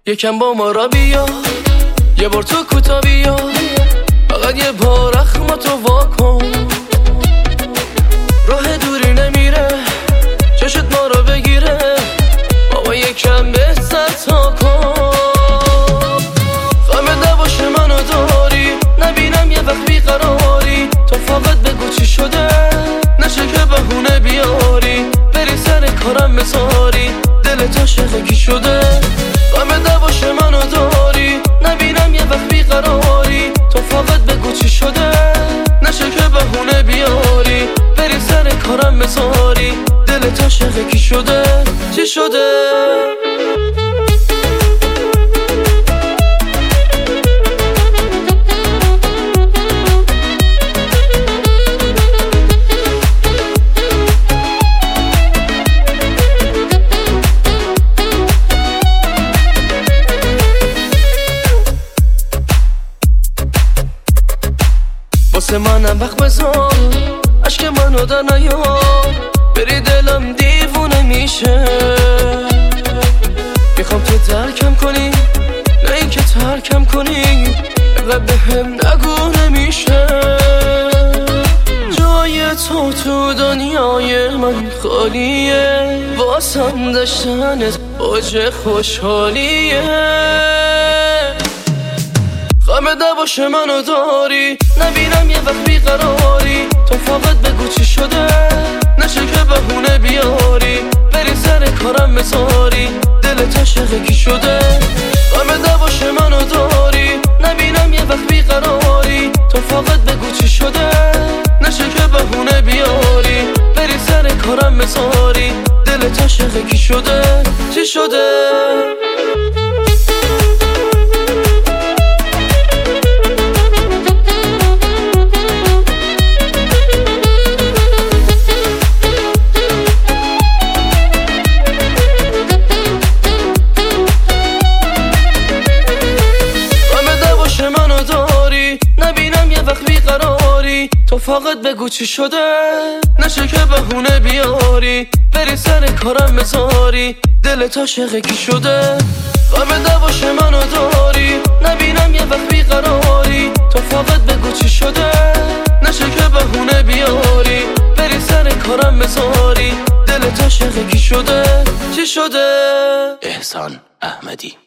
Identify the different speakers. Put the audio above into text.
Speaker 1: یکم با ما را بیا، یه بار تو کوتا بیا، فقط یه بار اخماتو واکن. راه دوری نمیره، چشت ما را بگیره، بابا یکم به سر تا کن. غم نباشه منو داری، نبینم یه وقت بیقراری، تو فقط بگو چی شده، نشه که بهونه بیاری، بری سر کارم بذاری، دلت عاشق کی شده. غم نباشه منو داری، نبینم یه وقت بیقراری، تو فقط بگو چی شده، نشه که بهونه بیاری، بری سر کارم بذاری، دلت عاشق کی شده، چی شده. واسه منم وقت بذار، عشق منو در نیار، بری دلم دیوونه میشه. میخوام تو ترکم کنی، نه این که ترکم کنی، اینقدر بهم نگو نمیشه. جای تو دنیای من خالیه، واسم داشتنت اوج خوشحالیه. غم نباشه منو داری، نبینم یه وقت بیقراری، تو فقط بگو چی شده، نشه که بهونه بیاری، بری سر کارم بذاری، دلت عاشق کی شده. غم نباشه منو داری، نبینم یه وقت بیقراری، تو فقط بگو چی شده، نشه که بهونه بیاری، بری سر کارم بذاری، دلت عاشق کی شده، چی شده. نبینم یه وقت بیقراری، تو فقط بگو چی شده، نشه که بهونه بیاری، بری سر کارم بذاری، دلت عاشق کی شده. غم نباشه منو داری، نبینم یه وقت بیقراری، تو فقط بگو چی شده، نشه که بهونه بیاری، بری سر کارم بذاری، دلت عاشق کی شده، چی شده.
Speaker 2: احسان احمدی.